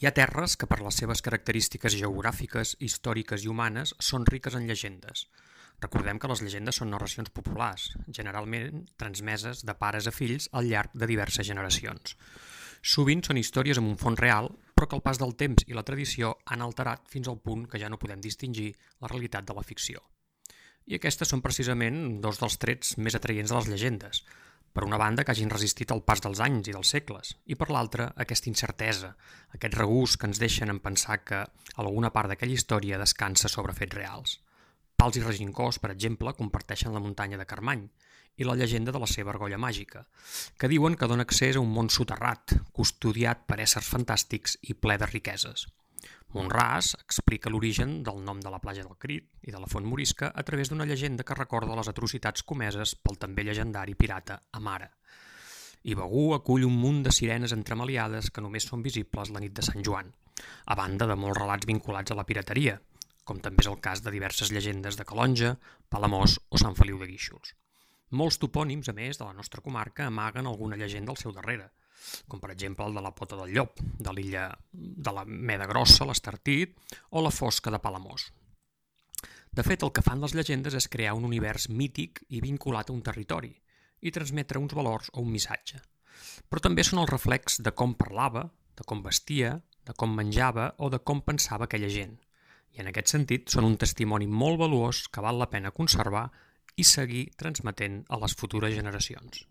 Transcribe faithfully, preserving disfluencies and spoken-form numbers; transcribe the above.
Hi ha terres que per les seves característiques geogràfiques, històriques i humanes són riques en llegendes. Recordem que les llegendes són narracions populars, generalment transmeses de pares a fills al llarg de diverses generacions. Sovint són històries amb un fons real, però que el pas del temps i la tradició han alterat fins al punt que ja no podem distingir la realitat de la ficció. I aquestes són precisament dos dels trets més atraients de les llegendes. Per una banda, que hagin resistit el pas dels anys i dels segles, i per l'altra, aquesta incertesa, aquest regust que ens deixen en pensar que alguna part d'aquella història descansa sobre fets reals. Pals i Regincós, per exemple, comparteixen la muntanya de Carmany i la llegenda de la seva argolla màgica, que diuen que dona accés a un món soterrat, custodiat per éssers fantàstics i ple de riqueses. Mont-ras explica l'origen del nom de la platja del Crit i de la Font Morisca a través d'una llegenda que recorda les atrocitats comeses pel també llegendari pirata Amara. I Begur acull un munt de sirenes entremaliades que només són visibles la nit de Sant Joan, a banda de molts relats vinculats a la pirateria, com també és el cas de diverses llegendes de Calonge, Palamós o Sant Feliu de Guíxols. Molts topònims, a més, de la nostra comarca amaguen alguna llegenda al seu darrere, com per exemple el de la Pota del Llop, de l'illa de la Meda Grossa, l'Estartit, o la Fosca de Palamós. De fet, el que fan les llegendes és crear un univers mític i vinculat a un territori, i transmetre uns valors o un missatge. Però també són el reflex de com parlava, de com vestia, de com menjava o de com pensava aquella gent. I en aquest sentit són un testimoni molt valuós que val la pena conservar i seguir transmetent a les futures generacions.